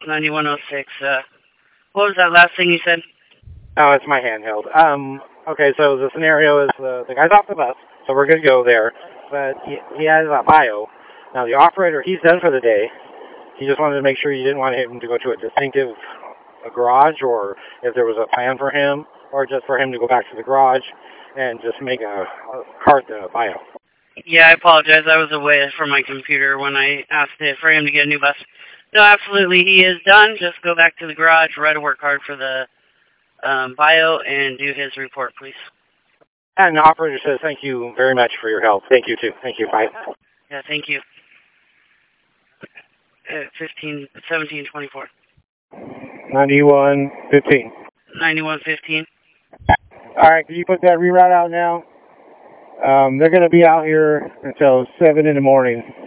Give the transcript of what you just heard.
9106. What was that last thing you said? Oh, it's my handheld. Okay, so the scenario is the guy's off the bus, so we're good to go there. But he has a bio. Now, the operator, he's done for the day. He just wanted to make sure you didn't want him to go to a distinctive garage, or if there was a plan for him, or just for him to go back to the garage and just make a cart the bio. Yeah, I apologize. I was away from my computer when I asked it for him to get a new bus. No, absolutely, he is done. Just go back to the garage, write a work card for the bio, and do his report, please. And the operator says, thank you very much for your help. Thank you, too. Thank you. Bye. Yeah, thank you. 1724. 9115. 9115. All right, can you put that reroute out now? They're going to be out here until 7 in the morning.